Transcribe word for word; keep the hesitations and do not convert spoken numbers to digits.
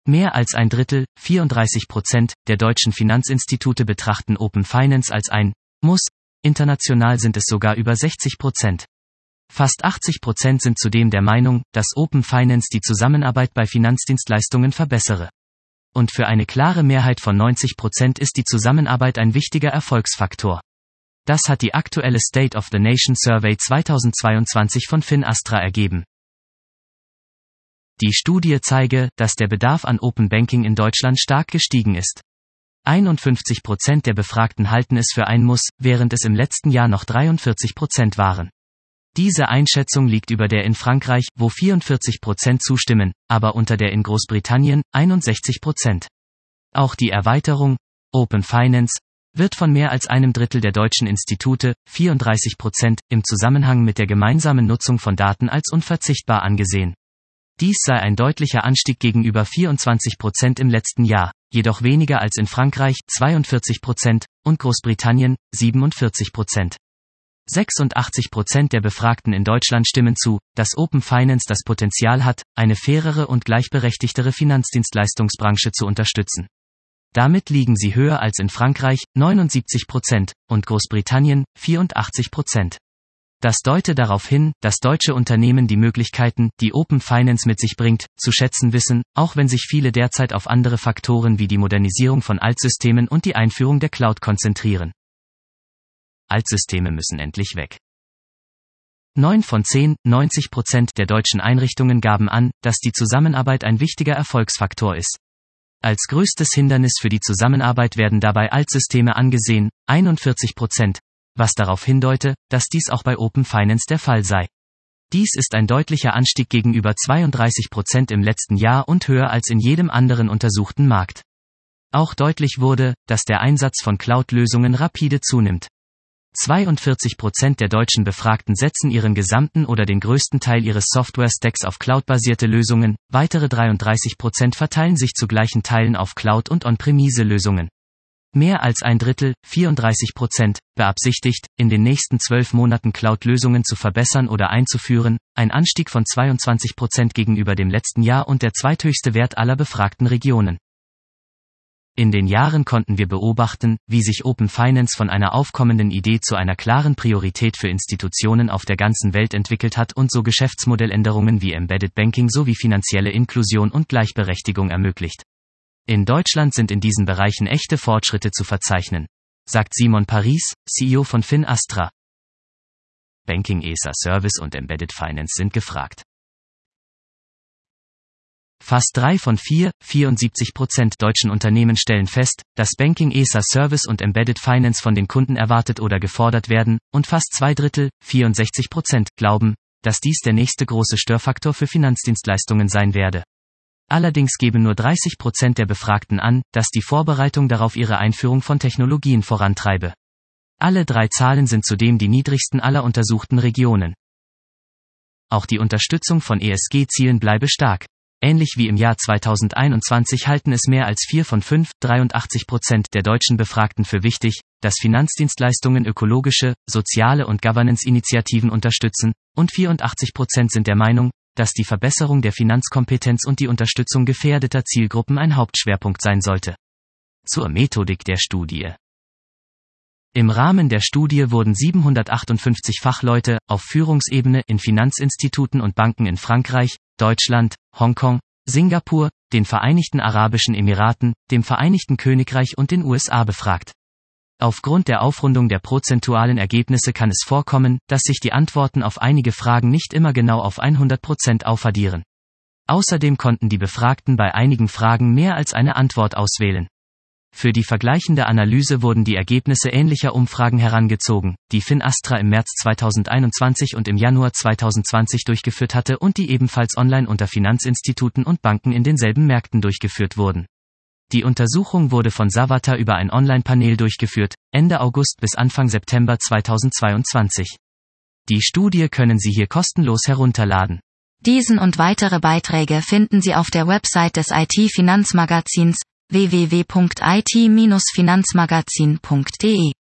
Mehr als ein Drittel, vierunddreißig Prozent, der deutschen Finanzinstitute betrachten Open Finance als ein Muss, international sind es sogar über sechzig Prozent. Fast achtzig Prozent sind zudem der Meinung, dass Open Finance die Zusammenarbeit bei Finanzdienstleistungen verbessere. Und für eine klare Mehrheit von neunzig Prozent ist die Zusammenarbeit ein wichtiger Erfolgsfaktor. Das hat die aktuelle State of the Nation Survey zweitausendzweiundzwanzig von Finastra ergeben. Die Studie zeige, dass der Bedarf an Open Banking in Deutschland stark gestiegen ist. einundfünfzig Prozent der Befragten halten es für ein Muss, während es im letzten Jahr noch dreiundvierzig Prozent waren. Diese Einschätzung liegt über der in Frankreich, wo vierundvierzig Prozent zustimmen, aber unter der in Großbritannien, einundsechzig Prozent. Auch die Erweiterung, Open Finance, wird von mehr als einem Drittel der deutschen Institute, vierunddreißig Prozent, im Zusammenhang mit der gemeinsamen Nutzung von Daten als unverzichtbar angesehen. Dies sei ein deutlicher Anstieg gegenüber vierundzwanzig Prozent im letzten Jahr, jedoch weniger als in Frankreich, zweiundvierzig Prozent, und Großbritannien, siebenundvierzig Prozent. sechsundachtzig Prozent der Befragten in Deutschland stimmen zu, dass Open Finance das Potenzial hat, eine fairere und gleichberechtigtere Finanzdienstleistungsbranche zu unterstützen. Damit liegen sie höher als in Frankreich, neunundsiebzig Prozent, und Großbritannien, vierundachtzig Prozent. Das deute darauf hin, dass deutsche Unternehmen die Möglichkeiten, die Open Finance mit sich bringt, zu schätzen wissen, auch wenn sich viele derzeit auf andere Faktoren wie die Modernisierung von Altsystemen und die Einführung der Cloud konzentrieren. Altsysteme müssen endlich weg. Neun von zehn, neunzig Prozent der deutschen Einrichtungen gaben an, dass die Zusammenarbeit ein wichtiger Erfolgsfaktor ist. Als größtes Hindernis für die Zusammenarbeit werden dabei Altsysteme angesehen, einundvierzig Prozent, was darauf hindeute, dass dies auch bei Open Finance der Fall sei. Dies ist ein deutlicher Anstieg gegenüber zweiunddreißig Prozent im letzten Jahr und höher als in jedem anderen untersuchten Markt. Auch deutlich wurde, dass der Einsatz von Cloud-Lösungen rapide zunimmt. zweiundvierzig Prozent der deutschen Befragten setzen ihren gesamten oder den größten Teil ihres Software-Stacks auf Cloud-basierte Lösungen, weitere dreiunddreißig Prozent verteilen sich zu gleichen Teilen auf Cloud- und On-Premise-Lösungen. Mehr als ein Drittel, vierunddreißig Prozent, beabsichtigt, in den nächsten zwölf Monaten Cloud-Lösungen zu verbessern oder einzuführen, ein Anstieg von zweiundzwanzig Prozent gegenüber dem letzten Jahr und der zweithöchste Wert aller befragten Regionen. In den Jahren konnten wir beobachten, wie sich Open Finance von einer aufkommenden Idee zu einer klaren Priorität für Institutionen auf der ganzen Welt entwickelt hat und so Geschäftsmodelländerungen wie Embedded Banking sowie finanzielle Inklusion und Gleichberechtigung ermöglicht. In Deutschland sind in diesen Bereichen echte Fortschritte zu verzeichnen, sagt Simon Paris, C E O von Finastra. Banking as a Service und Embedded Finance sind gefragt. Fast drei von vier, vierundsiebzig Prozent deutschen Unternehmen stellen fest, dass Banking as a Service und Embedded Finance von den Kunden erwartet oder gefordert werden, und fast zwei Drittel, vierundsechzig Prozent, glauben, dass dies der nächste große Störfaktor für Finanzdienstleistungen sein werde. Allerdings geben nur dreißig Prozent der Befragten an, dass die Vorbereitung darauf ihre Einführung von Technologien vorantreibe. Alle drei Zahlen sind zudem die niedrigsten aller untersuchten Regionen. Auch die Unterstützung von E S G-Zielen bleibe stark. Ähnlich wie im Jahr zweitausendeinundzwanzig halten es mehr als vier von fünf, dreiundachtzig Prozent der deutschen Befragten für wichtig, dass Finanzdienstleistungen ökologische, soziale und Governance-Initiativen unterstützen, und vierundachtzig Prozent sind der Meinung, dass die Verbesserung der Finanzkompetenz und die Unterstützung gefährdeter Zielgruppen ein Hauptschwerpunkt sein sollte. Zur Methodik der Studie. Im Rahmen der Studie wurden siebenhundertachtundfünfzig Fachleute auf Führungsebene in Finanzinstituten und Banken in Frankreich, Deutschland, Hongkong, Singapur, den Vereinigten Arabischen Emiraten, dem Vereinigten Königreich und den U S A befragt. Aufgrund der Aufrundung der prozentualen Ergebnisse kann es vorkommen, dass sich die Antworten auf einige Fragen nicht immer genau auf hundert Prozent aufaddieren. Außerdem konnten die Befragten bei einigen Fragen mehr als eine Antwort auswählen. Für die vergleichende Analyse wurden die Ergebnisse ähnlicher Umfragen herangezogen, die Finastra im März zweitausendeinundzwanzig und im Januar zweitausendzwanzig durchgeführt hatte und die ebenfalls online unter Finanzinstituten und Banken in denselben Märkten durchgeführt wurden. Die Untersuchung wurde von Savata über ein Online-Panel durchgeführt, Ende August bis Anfang September zweitausendzweiundzwanzig. Die Studie können Sie hier kostenlos herunterladen. Diesen und weitere Beiträge finden Sie auf der Website des I T-Finanzmagazins w w w punkt i t Bindestrich finanzmagazin punkt d e.